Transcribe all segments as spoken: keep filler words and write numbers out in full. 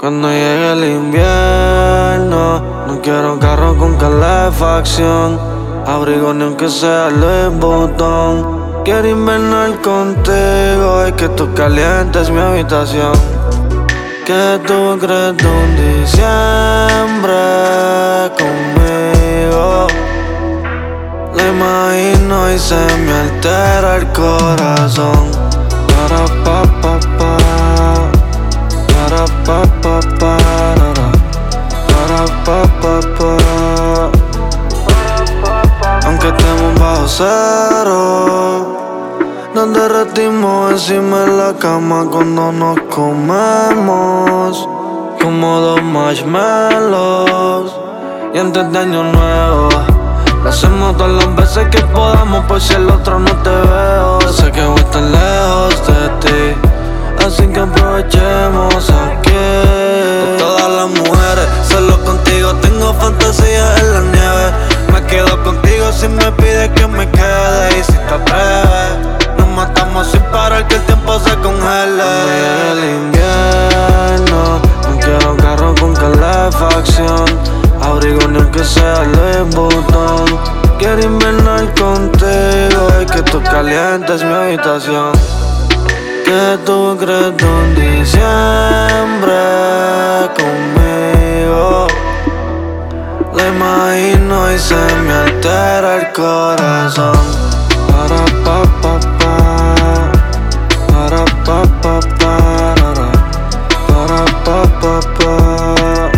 Cuando llegue el invierno, no quiero carro con calefacción, abrigo ni aunque sea Louis Vuitton. Quiero invernar contigo y que tú calientes mi habitación. Que tú crees de un diciembre conmigo. Lo imagino y se me altera el corazón. Para pa pa pa, para pa pa pa, para pa pa pa. Aunque estemos bajo cero, nos derretimos encima de la cama cuando nos comemos, como dos marshmallows. Y antes de año nuevo, lo hacemos todas las veces que podamos, por si el otro no te veo. Sé que voy a estar lejos de ti, así que aprovechemos aquí. De todas las mujeres, solo contigo tengo fantasías en la nieve. Me quedo contigo si me pides que me quede. Y si te atreves, nos matamos sin parar que el tiempo se congele. Cuando llegue el invierno, no quiero carro con calefacción, abrigo ni aunque sea Louis Vuitton. Quiero invernar contigo y que tú calientes mi habitación. Que tú crees de un diciembre conmigo. Lo imagino y se me altera el corazón. Para pa pa pa, para pa pa pa, para pa pa pa.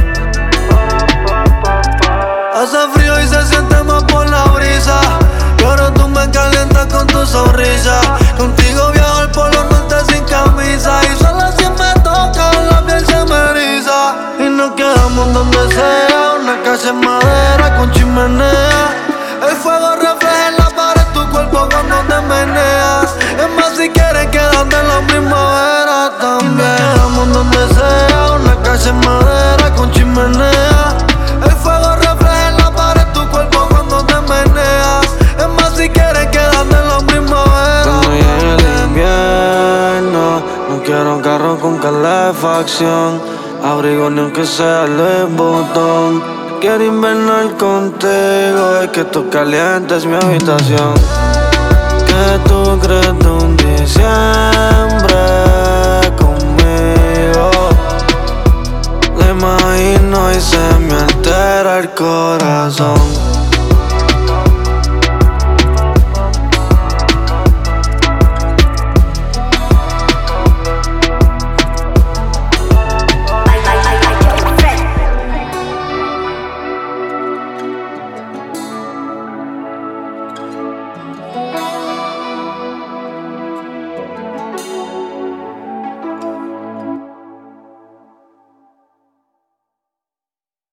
Hace frío y se siente más por la brisa, y ahora tú me calientas con tu sonrisa. Contigo viajo al polo norte sin camisa, y solo si me toca la piel se me eriza. Y nos quedamos donde sea, una casa en madera con chimenea. El fuego refleja en la pared tu cuerpo cuando te meneas. Es más, si quieres quedarte en la primavera también. Nos quedamos donde sea, una casa en madera con chimenea. El fuego refleja en la pared tu cuerpo cuando te meneas. Es más, si quieres quedarte en la primavera. Cuando llegue el invierno, no quiero carro con calefacción, abrigo ni aunque sea Louis Vuitton. Quiero invernar contigo y que tú calientes mi habitación. Que tú crees de un diciembre conmigo. Lo imagino y se me altera el corazón.